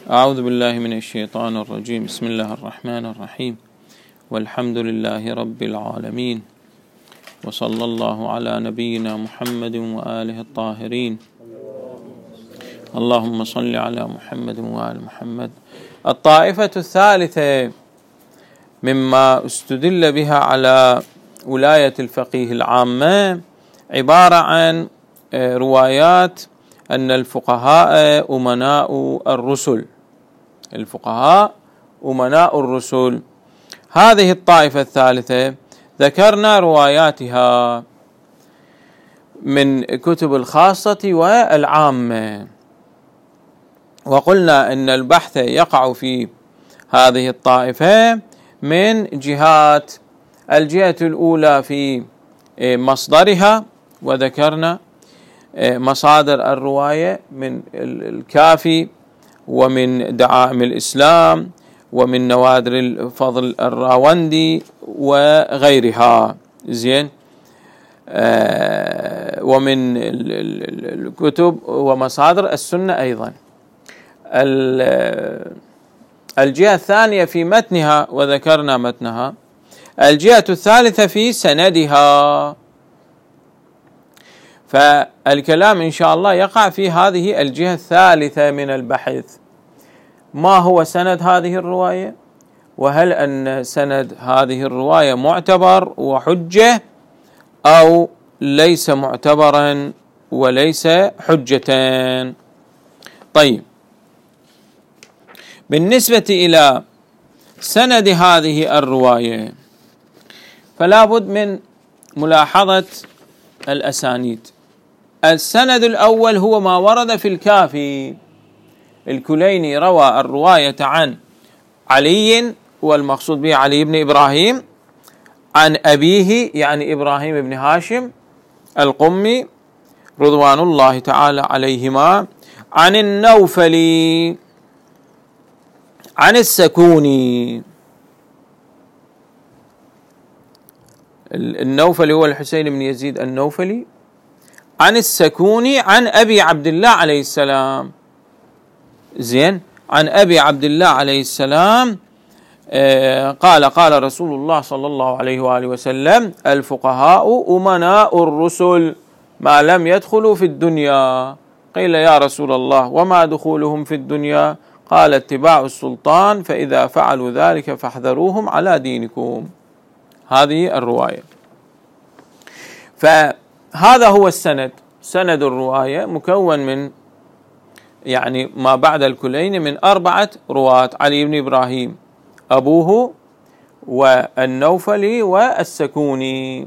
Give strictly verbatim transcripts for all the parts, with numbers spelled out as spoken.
أعوذ بالله من الشيطان الرجيم. بسم الله الرحمن الرحيم، والحمد لله رب العالمين، وصلى الله على نبينا محمد وآله الطاهرين. اللهم صل على محمد وآل محمد. الطائفة الثالثة مما استدل بها على ولاية الفقيه العامة عبارة عن روايات أن الفقهاء أمناء الرسل، الفقهاء أمناء الرسل. هذه الطائفة الثالثة ذكرنا رواياتها من كتب الخاصة والعامة، وقلنا أن البحث يقع في هذه الطائفة من جهات. الجهة الأولى في مصدرها، وذكرنا مصادر الرواية من الكافي ومن دعائم الإسلام ومن نوادر الفضل الراوندي وغيرها، زين، آه ومن الكتب ومصادر السنة أيضا. الجهة الثانية في متنها، وذكرنا متنها. الجهة الثالثة في سندها، فالكلام إن شاء الله يقع في هذه الجهة الثالثة من البحث. ما هو سند هذه الرواية؟ وهل أن سند هذه الرواية معتبر وحجة أو ليس معتبرا وليس حجة؟ طيب، بالنسبة إلى سند هذه الرواية فلا بد من ملاحظة الأسانيد. السند الأول هو ما ورد في الكافي. الكليني روى الرواية عن علي، والمقصود به علي بن إبراهيم، عن أبيه يعني إبراهيم بن هاشم القمي رضوان الله تعالى عليهما، عن النوفلي عن السكوني. النوفلي هو الحسين بن يزيد النوفلي، عن السكوني عن أبي عبد الله عليه السلام، زين، عن أبي عبد الله عليه السلام آه قال قال رسول الله صلى الله عليه وآله وسلم: الفقهاء أمناء الرسل ما لم يدخلوا في الدنيا. قيل: يا رسول الله وما دخولهم في الدنيا؟ قال: اتباع السلطان، فإذا فعلوا ذلك فاحذروهم على دينكم. هذه الرواية. فهذا هو السند. سند الرواية مكون من يعني ما بعد الكلين من أربعة رواة: علي بن إبراهيم أبوه، والنوفلي، والسكوني.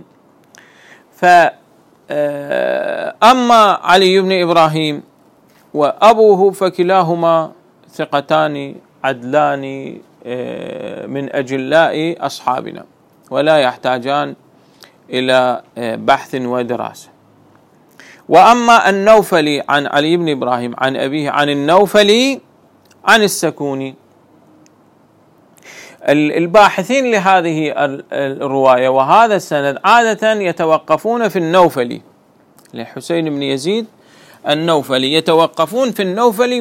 فأما علي بن إبراهيم وأبوه فكلاهما ثقتان عدلان من أجلاء أصحابنا، ولا يحتاجان إلى بحث ودراسة. وأما النوفلي عن علي بن إبراهيم عن أبيه عن النوفلي عن السكوني، الباحثين لهذه الرواية وهذا السند عادة يتوقفون في النوفلي لحسين بن يزيد النوفلي، يتوقفون في النوفلي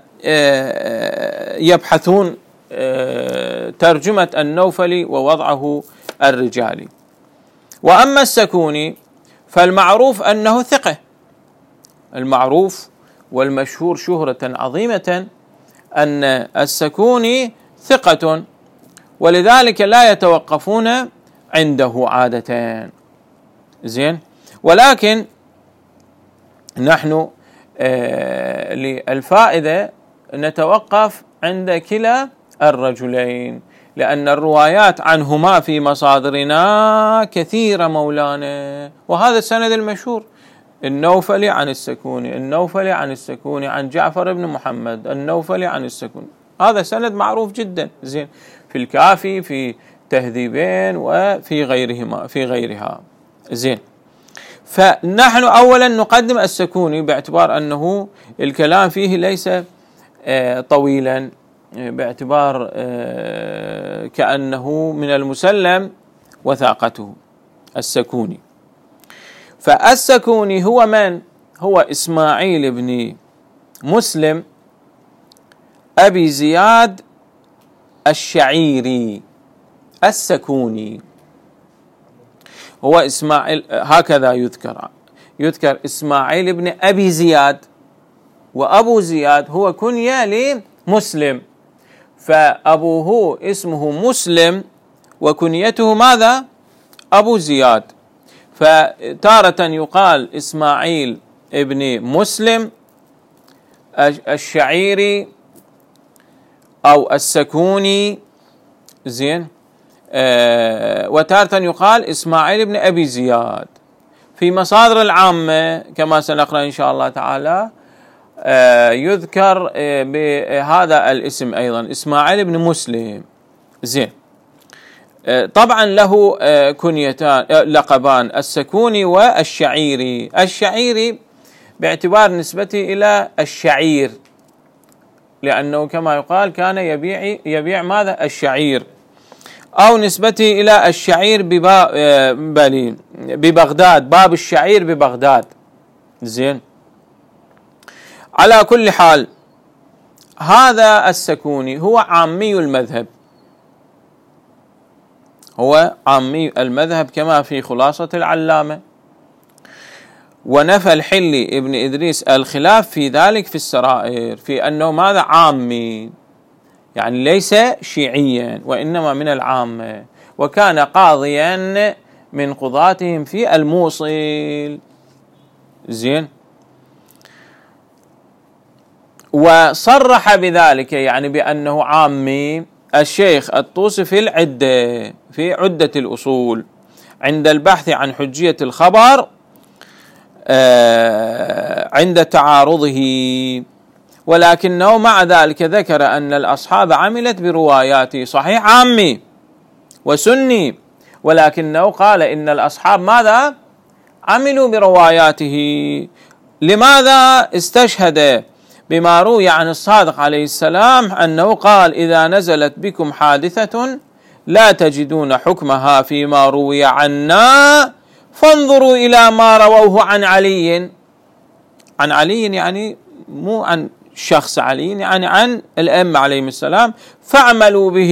ويبحثون ترجمة النوفلي ووضعه الرجالي. وأما السكوني فالمعروف أنه ثقة، المعروف والمشهور شهرة عظيمة أن السكوني ثقة، ولذلك لا يتوقفون عنده عادة، زين. ولكن نحن آه للفائدة نتوقف عند كلا الرجلين، لأن الروايات عنهما في مصادرنا كثيرة مولانا. وهذا السند المشهور: النوفلي عن السكوني، النوفلي عن السكوني عن جعفر بن محمد، النوفلي عن السكوني. هذا سند معروف جدا، زين، في الكافي، في تهذيبين، وفي غيرهما في غيرها، زين. فنحن أولا نقدم السكوني باعتبار أنه الكلام فيه ليس طويلا، باعتبار كأنه من المسلم وثاقته السكوني. فالسكوني هو من؟ هو إسماعيل بن مسلم أبي زياد الشعيري السكوني. هو إسماعيل هكذا يذكر يذكر إسماعيل بن أبي زياد، وأبو زياد هو كنية لمسلم، فأبوه اسمه مسلم وكنيته ماذا؟ أبو زياد. فتارة يقال إسماعيل ابن مسلم الشعيري أو السكوني، زين، آه وتارة يقال إسماعيل ابن أبي زياد. في مصادر العامة كما سنقرأ إن شاء الله تعالى آه يذكر آه بهذا الاسم أيضا، إسماعيل ابن مسلم، زين. آه طبعا له آه كنيتان آه لقبان، السكوني والشعيري. الشعيري باعتبار نسبته إلى الشعير، لأنه كما يقال كان يبيع يبيع ماذا؟ الشعير، أو نسبته إلى الشعير ببغداد، باب الشعير ببغداد، زين. على كل حال هذا السكوني هو عامي المذهب، هو عامي المذهب كما في خلاصة العلامة. ونفى الحلي ابن إدريس الخلاف في ذلك في السرائر، في أنه ماذا؟ عامي، يعني ليس شيعيا وإنما من العامة، وكان قاضيا من قضاتهم في الموصل، زين. وصرح بذلك يعني بأنه عامي الشيخ الطوسي في العدة، في عدة الأصول، عند البحث عن حجية الخبر عند تعارضه، ولكنه مع ذلك ذكر أن الأصحاب عملت برواياته. صحيح عامي وسني، ولكنه قال إن الأصحاب ماذا؟ عملوا برواياته. لماذا؟ استشهد بما روي عن الصادق عليه السلام أنه قال: إذا نزلت بكم حادثة لا تجدون حكمها فيما روي عنا فانظروا إلى ما رووه عن علي. عن علي يعني مو عن شخص علي، يعني عن الأئمة عليهم السلام، فاعملوا به.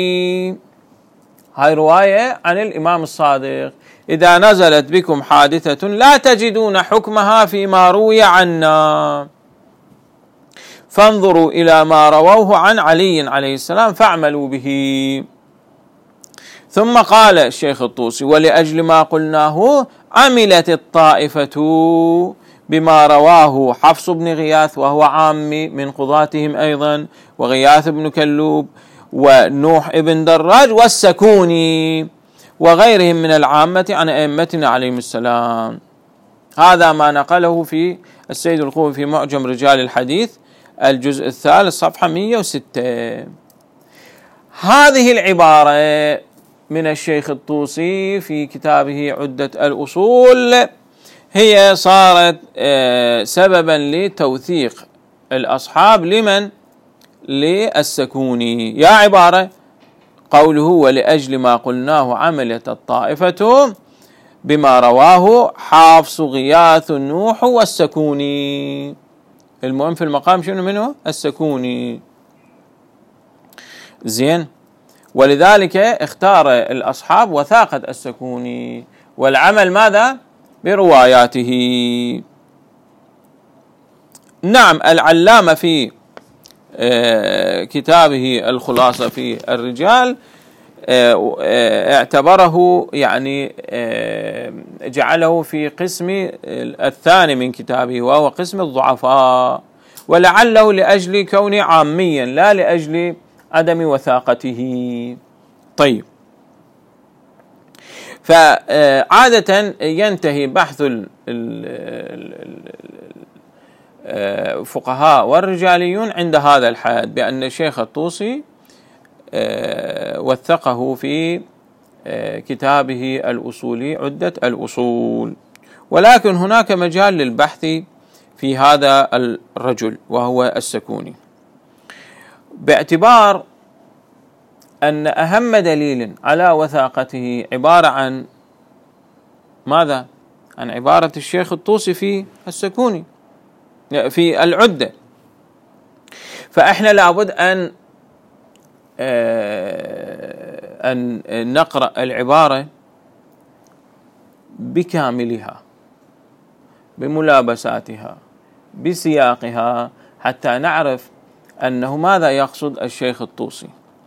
هاي رواية عن الإمام الصادق: إذا نزلت بكم حادثة لا تجدون حكمها فيما روي عنا فانظروا إلى ما رووه عن علي عليه السلام فاعملوا به. ثم قال الشيخ الطوسي: ولأجل ما قلناه عملت الطائفة بما رواه حفص بن غياث وهو عامي من قضاتهم أيضا، وغياث بن كلوب ونوح ابن دراج والسكوني وغيرهم من العامة عن أئمتنا عليهم السلام. هذا ما نقله في السيد القوي في معجم رجال الحديث الجزء الثالث صفحة مئة وستة. هذه العبارة من الشيخ الطوسي في كتابه عدة الأصول هي صارت سببا لتوثيق الأصحاب لمن؟ للسكوني. يا عبارة قوله: ولأجل ما قلناه عملت الطائفة بما رواه حافص غياث نوح والسكوني. المهم في المقام شنو منه؟ السكوني، زين. ولذلك اختار الأصحاب وثاقة السكوني والعمل ماذا؟ برواياته. نعم، العلامة في كتابه الخلاصة في الرجال اعتبره يعني جعله في قسم الثاني من كتابه وهو قسم الضعفاء، ولعله لأجل كونه عاميا لا لأجل عدم وثاقته. طيب، فعادة ينتهي بحث الفقهاء والرجاليون عند هذا الحد، بأن الشيخ الطوسي وثقه في كتابه الأصولي عدة الأصول، ولكن هناك مجال للبحث في هذا الرجل وهو السكوني، باعتبار أن أهم دليل على وثاقته عبارة عن ماذا؟ عن عبارة الشيخ الطوسي في السكوني في العدة. فإحنا لابد أن أن نقرأ العبارة بكاملها بملابساتها بسياقها حتى نعرف أنه ماذا يقصد الشيخ الطوسي.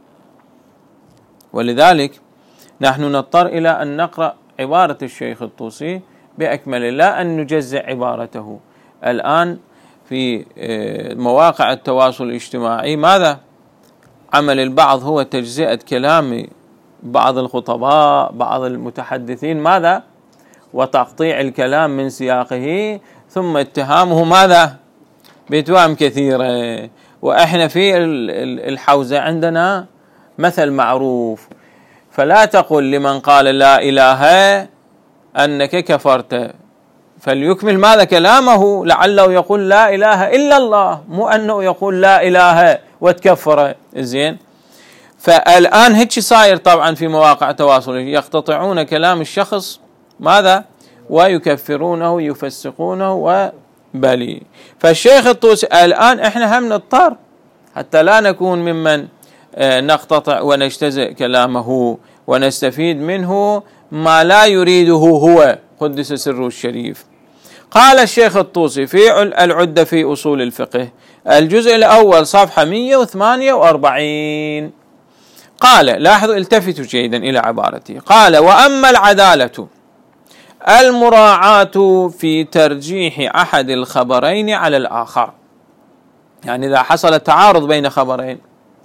ولذلك نحن نضطر إلى أن نقرأ عبارة الشيخ الطوسي بأكمله، لا أن نجزئ عبارته. الآن في مواقع التواصل الاجتماعي ماذا عمل البعض؟ هو تجزئة كلام بعض الخطباء بعض المتحدثين، ماذا؟ وتقطيع الكلام من سياقه، ثم اتهامه ماذا؟ بتوام كثيرة. وإحنا في الحوزة عندنا مثل معروف: فلا تقل لمن قال لا إله أنك كفرت، فليكمل ماذا كلامه، لعله يقول لا إله إلا الله، مو أنه يقول لا إله وتكفر. زين، فالآن هيك صاير طبعا في مواقع التواصل، يقتطعون كلام الشخص ماذا ويكفرونه يفسقونه وبلي. فالشيخ الطوسي الآن احنا هم نضطر حتى لا نكون ممن نقتطع ونجتزئ كلامه ونستفيد منه ما لا يريده هو قدس سره الشريف. قال الشيخ الطوسي في العدة في أصول الفقه الجزء الأول صفحة مئة وثمانية وأربعين، قال، لاحظوا التفتوا جيدا إلى عبارته، قال: وأما العدالة المراعاة في ترجيح أحد الخبرين على الآخر، يعني إذا حصل تعارض بين خبرين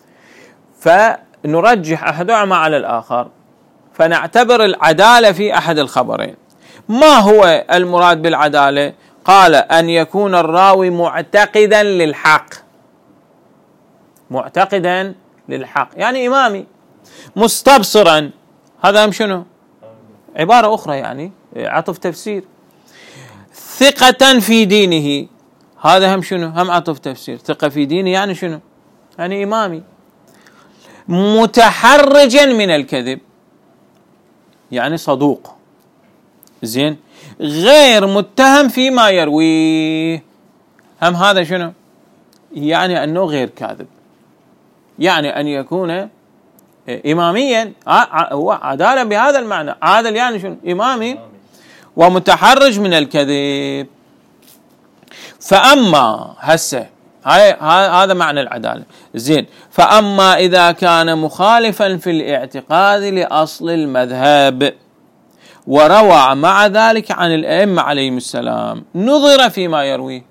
فنرجح أحدهما على الآخر، فنعتبر العدالة في أحد الخبرين. ما هو المراد بالعدالة؟ قال: أن يكون الراوي معتقدا للحق، معتقدا للحق يعني إمامي، مستبصرا، هذا هم شنو؟ عبارة أخرى يعني عطف تفسير. ثقة في دينه، هذا هم شنو؟ هم عطف تفسير. ثقة في دينه يعني شنو؟ يعني إمامي. متحرجا من الكذب يعني صدوق. زين، غير متهم فيما يرويه، هم هذا شنو؟ يعني أنه غير كاذب، يعني أن يكون إماميا، هو عدالة بهذا المعنى. عادل يعني شنو؟ إمامي ومتحرج من الكذب. فأما هسه هاي هذا معنى العدالة. زين، فأما إذا كان مخالفا في الاعتقاد لأصل المذهب وروى مع ذلك عن الأئمة عليهم السلام، نظر فيما يرويه.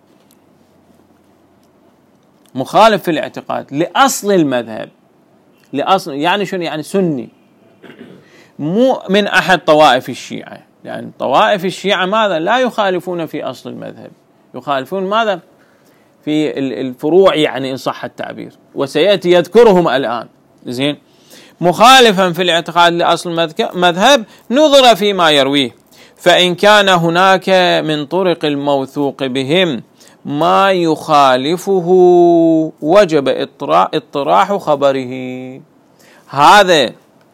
مخالف في الاعتقاد لأصل المذهب، لأصل يعني شنو؟ يعني سني، مو من أحد طوائف الشيعة، يعني طوائف الشيعة ماذا؟ لا يخالفون في أصل المذهب، يخالفون ماذا؟ في الفروع، يعني إن صح التعبير، وسيأتي يذكرهم الآن. زين، مخالفا في الاعتقاد لأصل المذهب نظر فيما يرويه، فإن كان هناك من طرق الموثوق بهم ما يخالفه وجب اطراح خبره. هذا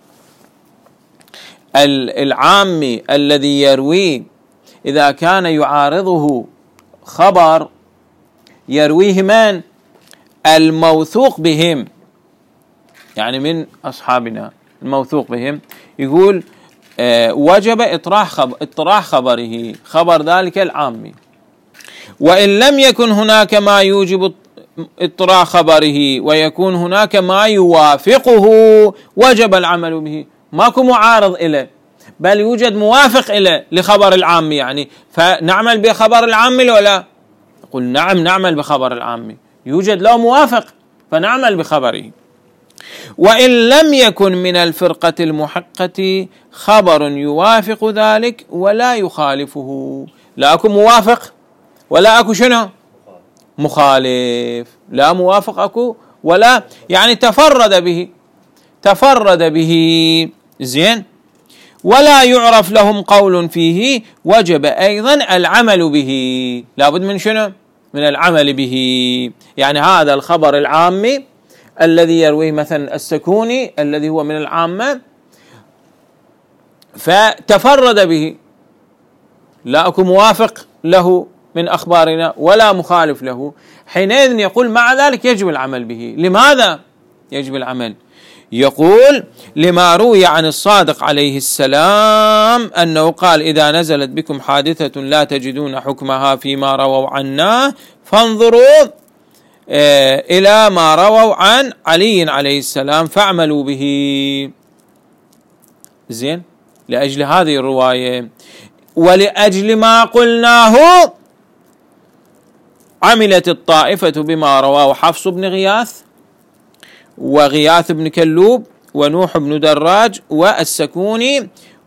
العامي الذي يروي إذا كان يعارضه خبر يرويه من؟ الموثوق بهم، يعني من أصحابنا الموثوق بهم، يقول آه وجب اطراح خبر اطراح خبره، خبر ذلك العامي. وإن لم يكن هناك ما يوجب اطراح خبره ويكون هناك ما يوافقه وجب العمل به. ماكو معارض إليه، بل يوجد موافق إليه لخبر العامي، يعني فنعمل بخبر العامي ولا؟ قل نعم، نعمل بخبر العامي، يوجد له موافق فنعمل بخبره. وإن لم يكن من الفرقة المحقة خبر يوافق ذلك ولا يخالفه، لا أكو موافق ولا أكو شنو؟ مخالف، لا موافق أكو ولا، يعني تفرد به تفرد به. زين، ولا يعرف لهم قول فيه وجب أيضا العمل به، لابد من شنو؟ من العمل به. يعني هذا الخبر العامي الذي يرويه مثلا السكوني الذي هو من العامة فتفرد به، لا أكو موافق له من أخبارنا ولا مخالف له، حينئذ يقول مع ذلك يجب العمل به. لماذا يجب العمل؟ يقول لما روي عن الصادق عليه السلام أنه قال إذا نزلت بكم حادثة لا تجدون حكمها فيما رووا عنا فانظروا إلى ما رووا عن علي عليه السلام فاعملوا به. زين، لأجل هذه الرواية ولأجل ما قلناه عملت الطائفة بما رواه حفص بن غياث وغياث بن كلوب ونوح بن دراج والسكوني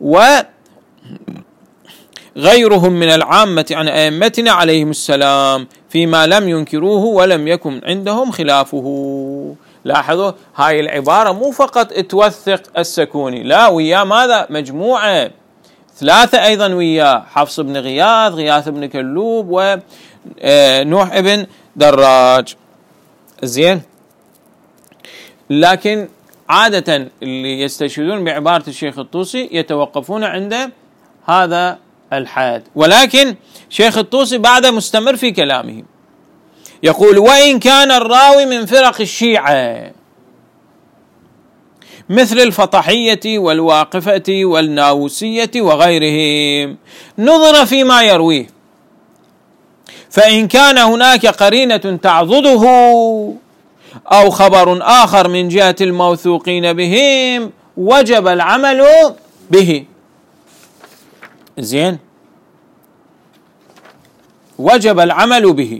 وغيرهم من العامة عن أئمتنا عليهم السلام فيما لم ينكروه ولم يكن عندهم خلافه. لاحظوا هاي العبارة مو فقط توثق السكوني، لا، وياه ماذا؟ مجموعة ثلاثة أيضا وياه، حفص بن غياث، غياث بن كلوب، ونوح بن دراج. زين، لكن عادة اللي يستشهدون بعبارة الشيخ الطوسي يتوقفون عند هذا الحد، ولكن شيخ الطوسي بعد مستمر في كلامه يقول وإن كان الراوي من فرق الشيعة مثل الفطحية والواقفة والناووسية وغيرهم نظر فيما يرويه، فإن كان هناك قرينة تعضده أو خبر آخر من جهة الموثوقين بهم وجب العمل به. زين، وجب العمل به.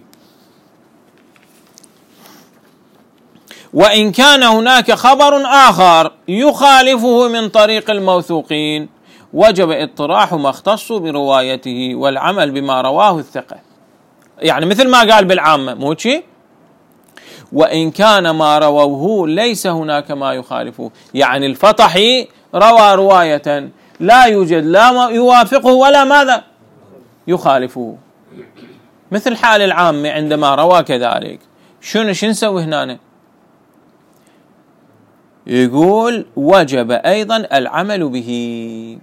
وإن كان هناك خبر آخر يخالفه من طريق الموثوقين وجب اطراح ما اختص بروايته والعمل بما رواه الثقة. يعني مثل ما قال بالعامة، مو شيء؟ وإن كان ما رووه ليس هناك ما يخالفه، يعني الفطحي روى رواية لا يوجد لا يوافقه ولا ماذا يخالفه، مثل حال العامة عندما روى كذلك. شنو شو نسوي هنا؟ يقول وجب أيضا العمل به،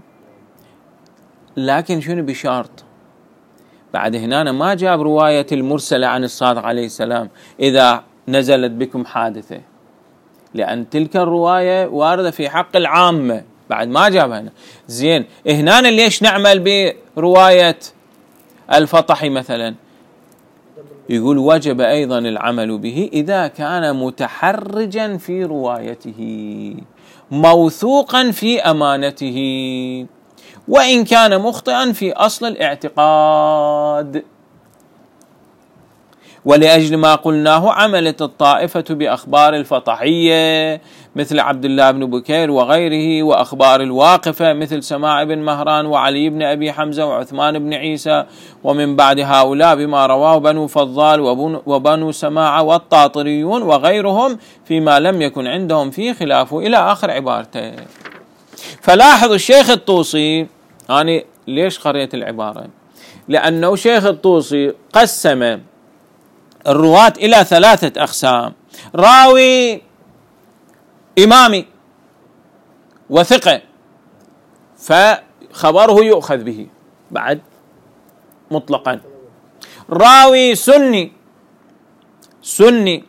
لكن شنو بشرط؟ بعد هنا ما جاب رواية المرسلة عن الصادق عليه السلام إذا نزلت بكم حادثة، لأن تلك الرواية واردة في حق العامة، بعد ما جابها هنا. زين، هنا ليش نعمل برواية الفطحي مثلا؟ يقول وجب أيضا العمل به إذا كان متحرجا في روايته موثوقا في أمانته وإن كان مخطئا في أصل الاعتقاد. ولأجل ما قلناه عملت الطائفة بأخبار الفطحية مثل عبد الله بن بكير وغيره، وأخبار الواقفة مثل سماع بن مهران وعلي بن أبي حمزة وعثمان بن عيسى، ومن بعد هؤلاء بما رواه بنو فضال وبنو سماعة والطاطريون وغيرهم فيما لم يكن عندهم فيه خلافه، إلى آخر عبارته. فلاحظوا الشيخ الطوسي، أنا ليش قريت العبارة؟ لأنه شيخ الطوسي قسم الرواة إلى ثلاثة أقسام: راوي إمامي وثقة فخبره يؤخذ به بعد مطلقا، راوي سني سني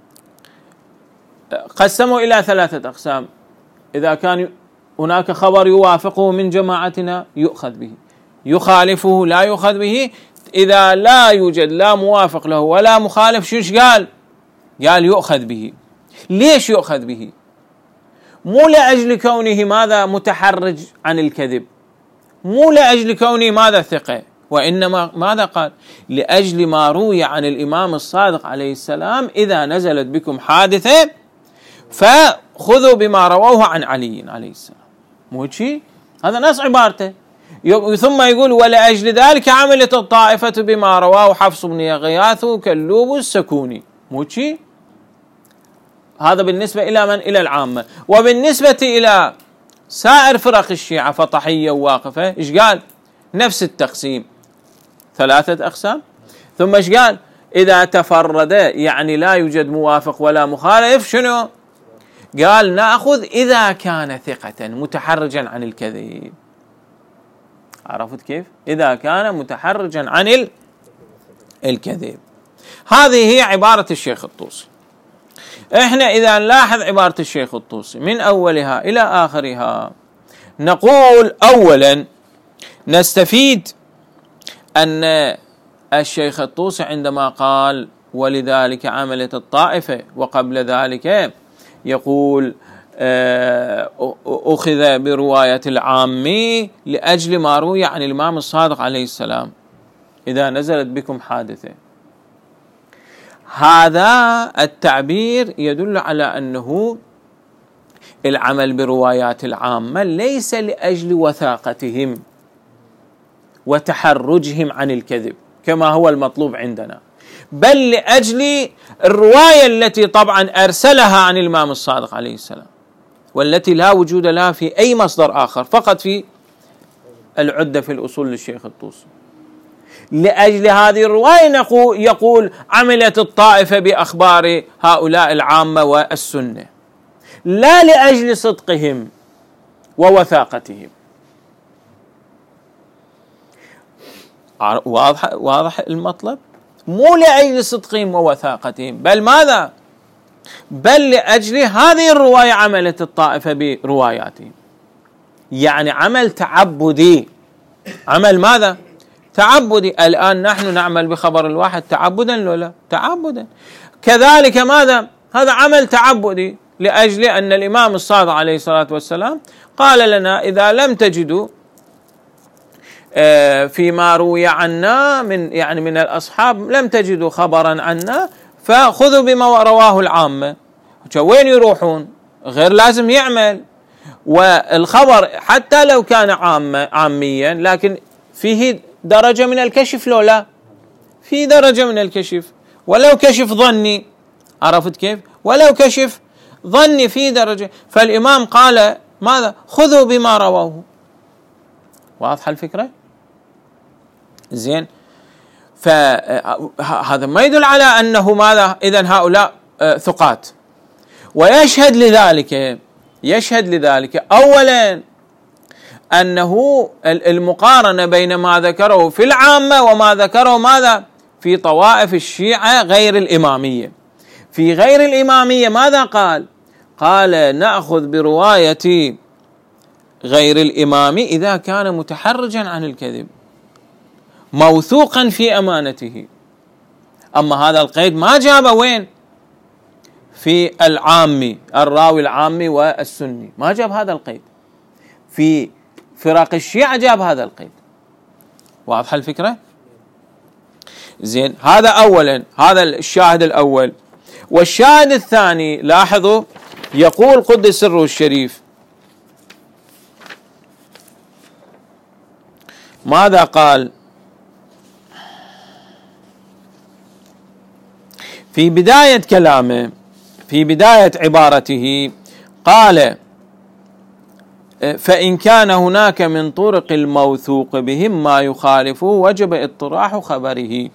قسموا إلى ثلاثة أقسام: إذا كان هناك خبر يوافقه من جماعتنا يؤخذ به، يخالفه لا يؤخذ به، إذا لا يوجد لا موافق له ولا مخالف شوش قال؟ قال يؤخذ به. ليش يؤخذ به؟ مو لأجل كونه ماذا متحرج عن الكذب، مو لأجل كونه ماذا ثقة، وإنما ماذا قال؟ لأجل ما روي عن الإمام الصادق عليه السلام: إذا نزلت بكم حادثة فخذوا بما رووه عن علي عليه السلام. مو شيء؟ هذا نص عبارته. ثم يقول: ولأجل ذلك عملت الطائفة بما رواه حفص بن غياث كلوب السكوني. مو شيء؟ هذا بالنسبة إلى من؟ إلى العامة. وبالنسبة إلى سائر فرق الشيعة فطحية وواقفة إيش قال؟ نفس التقسيم، ثلاثة أقسام. ثم إيش قال؟ إذا تفرد يعني لا يوجد موافق ولا مخالف شنو؟ قال نأخذ إذا كان ثقة متحرجا عن الكذب. عرفت كيف؟ إذا كان متحرجا عن الكذب. هذه هي عبارة الشيخ الطوسي. احنا إذا نلاحظ عبارة الشيخ الطوسي من أولها إلى آخرها، نقول أولا نستفيد أن الشيخ الطوسي عندما قال ولذلك عملت الطائفة، وقبل ذلك يقول أخذ برواية العامي لأجل ما روي عن الإمام الصادق عليه السلام إذا نزلت بكم حادثة. هذا التعبير يدل على أنه العمل بروايات العامة ليس لأجل وثاقتهم وتحرجهم عن الكذب كما هو المطلوب عندنا، بل لأجل الرواية التي طبعا أرسلها عن الإمام الصادق عليه السلام، والتي لا وجود لها في أي مصدر آخر، فقط في العدة في الأصول للشيخ الطوسي. لأجل هذه الرواية يقول عملت الطائفة بأخبار هؤلاء العامة والسنة، لا لأجل صدقهم ووثاقتهم. واضح واضح المطلب؟ مو لأجل صدقهم ووثاقتهم، بل ماذا؟ بل لأجل هذه الرواية عملت الطائفة برواياتهم، يعني عمل تعبدي. عمل ماذا؟ تعبدي. الآن نحن نعمل بخبر الواحد تعبدا لو لا؟ تعبدا. كذلك ماذا؟ هذا عمل تعبدي لأجل أن الإمام الصادق عليه الصلاة والسلام قال لنا إذا لم تجدوا فيما روي عنا من يعني من الأصحاب لم تجدوا خبرا عنا فخذوا بما رواه العامة. وين يروحون؟ غير لازم يعمل. والخبر حتى لو كان عامة عاميا لكن فيه درجة من الكشف لو لا؟ في درجة من الكشف، ولو كشف ظني. عرفت كيف؟ ولو كشف ظني في درجة. فالإمام قال ماذا؟ خذوا بما رواه. واضحة الفكرة؟ زين. فهذا ما يدل على أنه ماذا؟ إذن هؤلاء ثقات. ويشهد لذلك يشهد لذلك أولا أنه المقارنة بين ما ذكره في العامة وما ذكره ماذا؟ في طوائف الشيعة غير الإمامية. في غير الإمامية ماذا قال؟ قال نأخذ برواية غير الإمام إذا كان متحرجا عن الكذب موثوقا في أمانته. أما هذا القيد ما جابه وين؟ في العامي، الراوي العامي والسني ما جاب هذا القيد. في فرق الشيعة جاب هذا القيد. واضحة الفكرة؟ زين. هذا أولا، هذا الشاهد الأول. والشاهد الثاني لاحظوا يقول قدس سره الشريف ماذا قال في بداية كلامه، في بداية عبارته؟ قال فإن كان هناك من طرق الموثوق بهم ما يخالفه وجب اطراح خبره.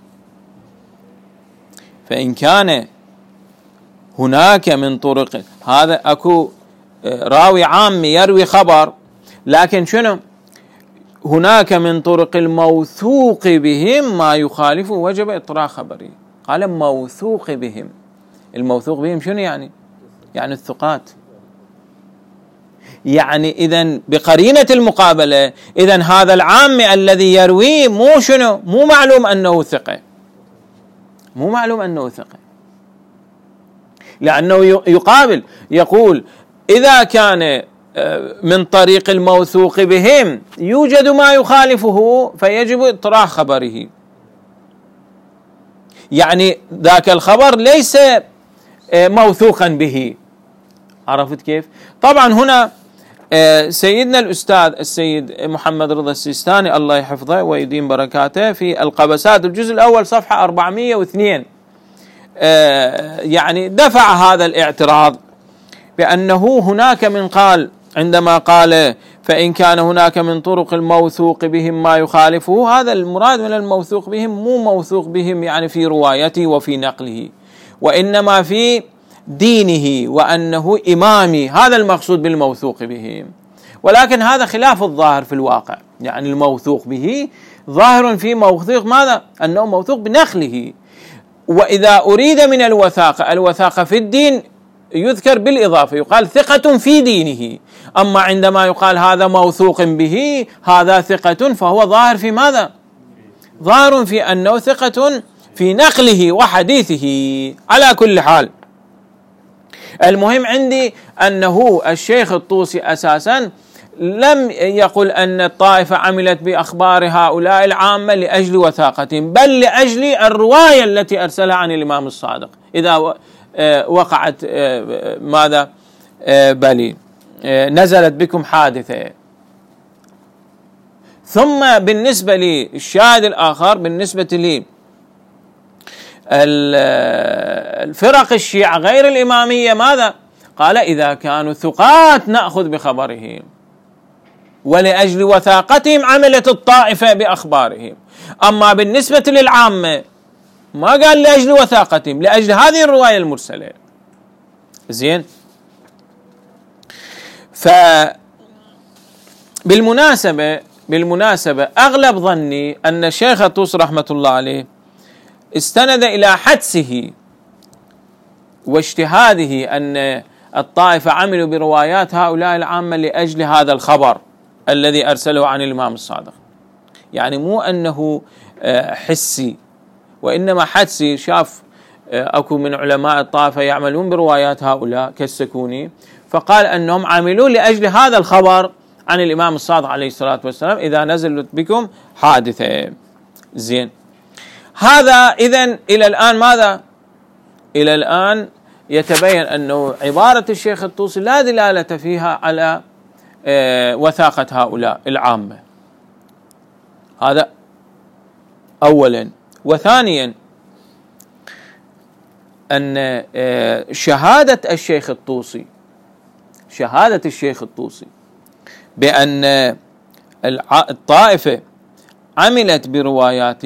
فإن كان هناك من طرق، هذا أكو راوي عام يروي خبر لكن شنو؟ هناك من طرق الموثوق بهم ما يخالفه وجب اطراح خبره. قال موثوق بهم. الموثوق بهم شنو يعني؟ يعني الثقات. يعني إذن بقرينة المقابلة إذن هذا العام الذي يروي مو شنو؟ مو معلوم أنه ثقة، مو معلوم أنه ثقة، لأنه يقابل يقول إذا كان من طريق الموثوق بهم يوجد ما يخالفه فيجب اطراح خبره. يعني ذاك الخبر ليس موثوقا به. عرفت كيف؟ طبعا هنا سيدنا الأستاذ السيد محمد رضا السيستاني الله يحفظه ويديم بركاته في القبسات الجزء الأول صفحة أربعمائة واثنين يعني دفع هذا الاعتراض بأنه هناك من قال عندما قال فإن كان هناك من طرق الموثوق بهم ما يخالفه، هذا المراد من الموثوق بهم مو موثوق بهم يعني في روايته وفي نقله، وإنما في دينه وأنه إمامي، هذا المقصود بالموثوق بهم. ولكن هذا خلاف الظاهر في الواقع. يعني الموثوق به ظاهر في موثوق ماذا؟ أنه موثوق بنقله. وإذا أريد من الوثاقة، الوثاقة في الدين يذكر بالإضافة، يقال ثقة في دينه. أما عندما يقال هذا موثوق به، هذا ثقة، فهو ظاهر في ماذا؟ ظاهر في أنه ثقة في نقله وحديثه. على كل حال، المهم عندي أنه الشيخ الطوسي أساسا لم يقل أن الطائفة عملت بأخبار هؤلاء العامة لأجل وثاقتهم، بل لأجل الرواية التي أرسلها عن الإمام الصادق إذا وقعت ماذا بلي نزلت بكم حادثة. ثم بالنسبة لي الشاهد الآخر، بالنسبة لي الفرق الشيعة غير الإمامية ماذا؟ قال إذا كانوا ثقات نأخذ بخبرهم، ولأجل وثاقتهم عملت الطائفة بأخبارهم. أما بالنسبة للعامة ما قال لأجل وثاقتهم، لأجل هذه الرواية المرسلة. زين. فبالمناسبة بالمناسبة أغلب ظني أن الشيخ الطوسي رحمة الله عليه استند إلى حدسه واجتهاده أن الطائفة عملوا بروايات هؤلاء العامة لأجل هذا الخبر الذي أرسله عن الإمام الصادق. يعني مو أنه حسي، وإنما حدسي. شاف أكو من علماء الطائفة يعملون بروايات هؤلاء كالسكوني، فقال أنهم عملوا لأجل هذا الخبر عن الإمام الصادق عليه الصلاة والسلام إذا نزلت بكم حادثة. زين. هذا إذن إلى الآن ماذا؟ إلى الآن يتبين أنه عبارة الشيخ الطوسي لا دلالة فيها على وثاقة هؤلاء العامة. هذا أولا. وثانيا أن شهادة الشيخ الطوسي شهادة الشيخ الطوسي بأن الطائفة عملت بروايات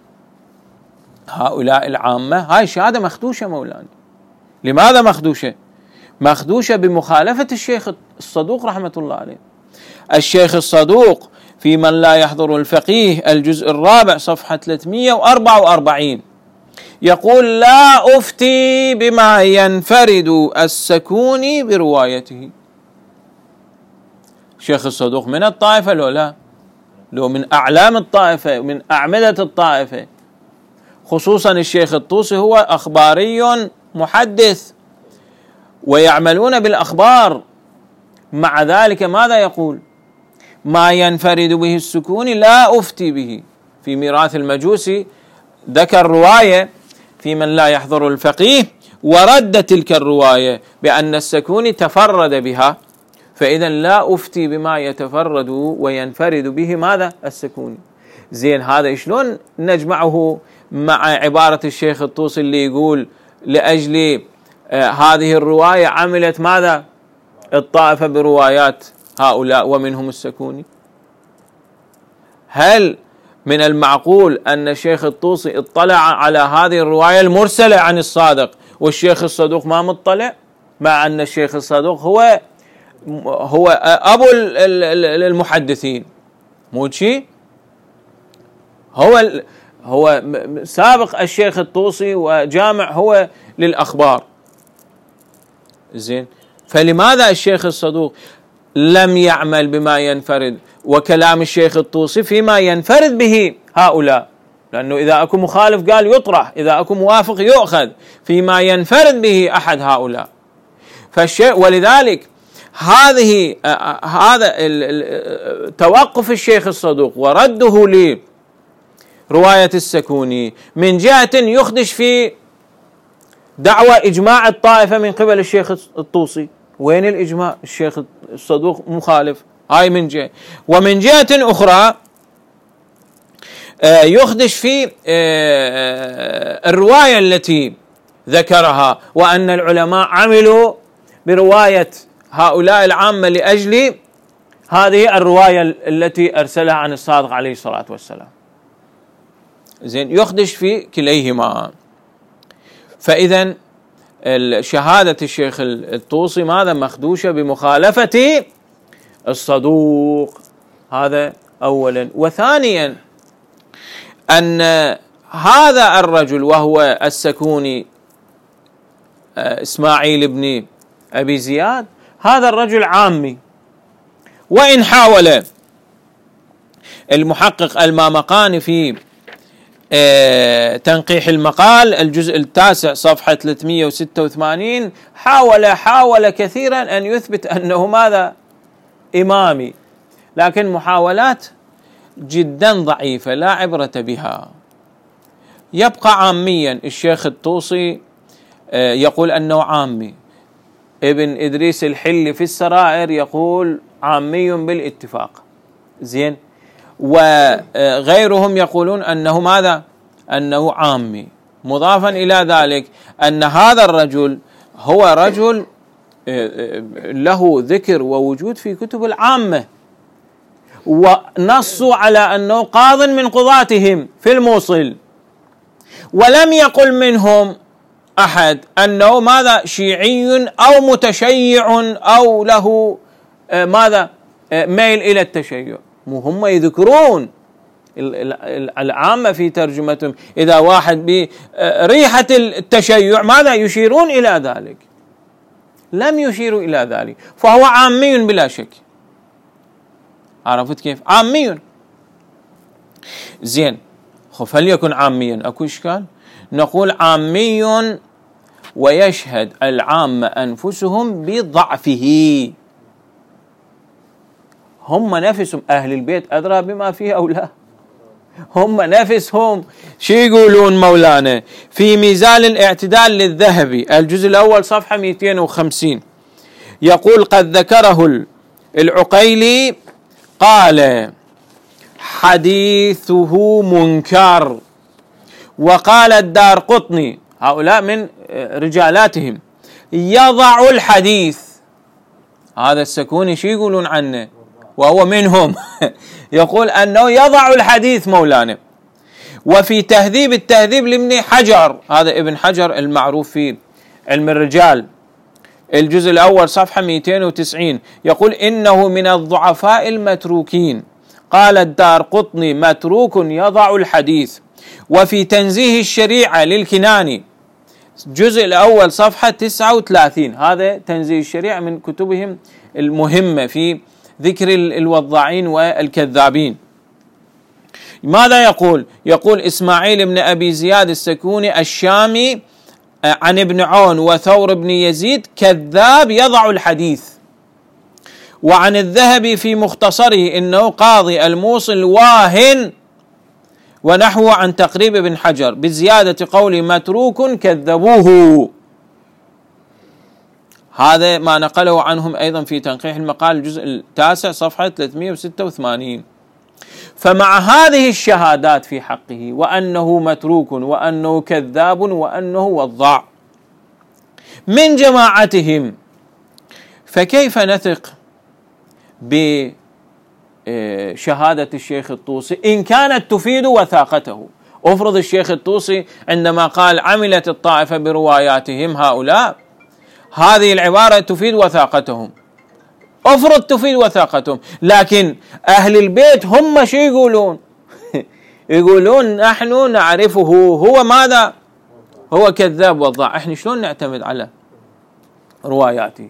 هؤلاء العامة، هاي شهادة مخدوشة مولانا. لماذا مخدوشة؟ مخدوشة بمخالفة الشيخ الصدوق رحمة الله عليه. الشيخ الصدوق في من لا يحضر الفقيه الجزء الرابع صفحة ثلاثمئة وأربعة وأربعين يقول: لا أفتي بما ينفرد السكوني بروايته. الشيخ الصدوق من الطائفة لو لا؟ لو من أعلام الطائفة ومن أعمدة الطائفة، خصوصا الشيخ الطوسي هو أخباري محدث ويعملون بالأخبار. مع ذلك ماذا يقول؟ ما ينفرد به السكوني لا أفتي به. في ميراث المجوسي ذكر رواية في من لا يحضر الفقيه ورد تلك الرواية بأن السكوني تفرد بها، فإذا لا أفتي بما يتفرد وينفرد به ماذا؟ السكوني. زين، هذا شلون نجمعه مع عبارة الشيخ الطوسي اللي يقول لأجل آه هذه الرواية عملت ماذا؟ الطائفة بروايات هؤلاء ومنهم السكوني. هل من المعقول أن الشيخ الطوسي اطلع على هذه الرواية المرسلة عن الصادق والشيخ الصدوق ما مطلع، مع أن الشيخ الصدوق هو هو أبو المحدثين؟ مو شيء، هو هو سابق الشيخ الطوسي وجامع هو للأخبار. زين، فلماذا الشيخ الصدوق لم يعمل بما ينفرد وكلام الشيخ الطوسي فيما ينفرد به هؤلاء؟ لأنه إذا أكو مخالف قال يطرح، إذا أكو موافق يؤخذ، فيما ينفرد به أحد هؤلاء. فالشيء ولذلك هذه هذا توقف الشيخ الصدوق ورده لرواية السكوني من جهة يخدش في دعوى إجماع الطائفة من قبل الشيخ الطوسي. وين الإجماع؟ الشيخ الصدوق مخالف، هاي من جهة. ومن جهة أخرى يخدش في الرواية التي ذكرها وأن العلماء عملوا برواية هؤلاء العامة لأجل هذه الرواية التي أرسلها عن الصادق عليه الصلاة والسلام. زين، يخدش في كليهما. فإذا شهادة الشيخ الطوسي ماذا؟ مخدوشة بمخالفة الصدوق. هذا أولا. وثانيا أن هذا الرجل وهو السكوني إسماعيل بن أبي زياد، هذا الرجل عامي، وإن حاول المحقق المامقاني في تنقيح المقال الجزء التاسع صفحة ثلاثمئة وستة وثمانين حاول حاول كثيرا أن يثبت أنه ماذا؟ إمامي، لكن محاولات جدا ضعيفة لا عبرة بها، يبقى عاميا. الشيخ الطوسي يقول أنه عامي، ابن إدريس الحلي في السرائر يقول عامي بالاتفاق، زين، وغيرهم يقولون أنه ماذا؟ أنه عامي. مضافا إلى ذلك أن هذا الرجل هو رجل له ذكر ووجود في كتب العامة، ونصوا على أنه قاض من قضاتهم في الموصل، ولم يقل منهم أحد أنه ماذا؟ شيعي أو متشيع أو له ماذا؟ ميل إلى التشيع. هم يذكرون العامة في ترجمتهم إذا واحد بريحة التشيع ماذا؟ يشيرون إلى ذلك، لم يشيروا إلى ذلك، فهو عامي بلا شك. عرفت كيف؟ عامي. زين، فليكن عاميا، أكو إشكال؟ نقول عامي ويشهد العامة أنفسهم بضعفه، هم نفسهم أهل البيت أدرى بما فيه أو لا، هم نفسهم شو يقولون مولانا في ميزان الاعتدال للذهبي الجزء الأول صفحة مئتين وخمسين، يقول قد ذكره العقيلي قال حديثه منكر، وقال الدارقطني، هؤلاء من رجالاتهم، يضع الحديث. هذا السكوني شو يقولون عنه وهو منهم يقول أنه يضع الحديث مولانا. وفي تهذيب التهذيب لابن حجر، هذا ابن حجر المعروف في علم الرجال الجزء الأول صفحة مئتين وتسعين، يقول إنه من الضعفاء المتروكين. قال الدارقطني متروك يضع الحديث. وفي تنزيه الشريعة للكناني الجزء الأول صفحة تسعة وثلاثين، هذا تنزيه الشريعة من كتبهم المهمة في ذكر الوضاعين والكذابين. ماذا يقول؟ يقول إسماعيل بن أبي زياد السكوني الشامي عن ابن عون وثور بن يزيد كذاب يضع الحديث. وعن الذهبي في مختصره إنه قاضي الموصل واهن، ونحوه عن تقريب ابن حجر بزيادة قول متروك كذبوه. هذا ما نقله عنهم أيضا في تنقيح المقال الجزء التاسع صفحة ثلاثمئة وستة وثمانين. فمع هذه الشهادات في حقه وأنه متروك وأنه كذاب وأنه وضاع من جماعتهم، فكيف نثق بشهادة الشيخ الطوسي إن كانت تفيد وثاقته؟ أفرض الشيخ الطوسي عندما قال عملت الطائفة برواياتهم هؤلاء، هذه العبارة تفيد وثاقتهم، أفرض تفيد وثاقتهم، لكن أهل البيت هم شو يقولون؟ يقولون نحن نعرفه هو ماذا؟ هو كذاب وضاع. احنا شلون نعتمد على رواياته؟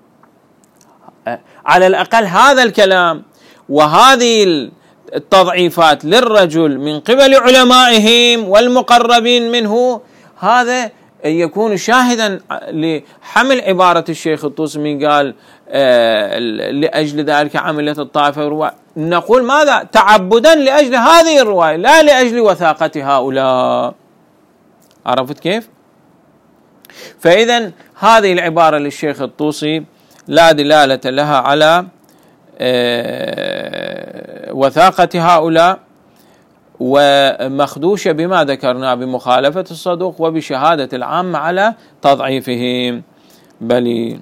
على الأقل هذا الكلام وهذه التضعيفات للرجل من قبل علمائهم والمقربين منه، هذا يكون شاهدا لحمل عبارة الشيخ الطوسي من قال آه لأجل ذلك عملت الطائفة الرواية. نقول ماذا؟ تعبدا لأجل هذه الرواية لا لأجل وثاقة هؤلاء. عرفت كيف؟ فإذا هذه العبارة للشيخ الطوسي لا دلالة لها على آه وثاقة هؤلاء، ومخدوشة بما ذكرنا بمخالفة الصدوق وبشهادة العامة على تضعيفهم. بلي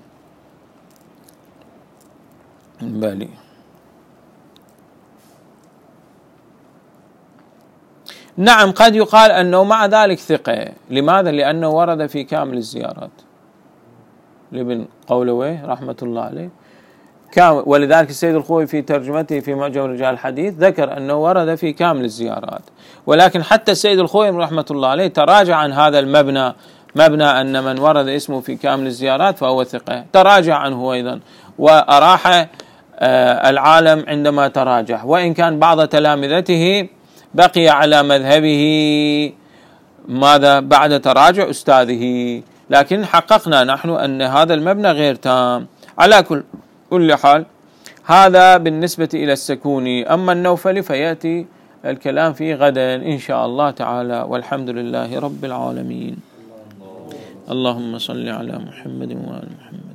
بلي نعم، قد يقال أنه مع ذلك ثقة. لماذا؟ لأنه ورد في كامل الزيارات لابن قولويه رحمة الله عليه كامل. ولذلك السيد الخوئي في ترجمته في معجم رجال الحديث ذكر أنه ورد في كامل الزيارات، ولكن حتى السيد الخوئي رحمة الله عليه تراجع عن هذا المبنى، مبنى أن من ورد اسمه في كامل الزيارات فهو ثقة، تراجع عنه أيضا وأراح العالم عندما تراجع، وإن كان بعض تلامذته بقي على مذهبه ماذا بعد تراجع أستاذه، لكن حققنا نحن أن هذا المبنى غير تام. على كل كل حال هذا بالنسبة إلى السكوني. أما النوفلي فيأتي الكلام فيه غدا إن شاء الله تعالى، والحمد لله رب العالمين. اللهم صل على محمد وآل محمد.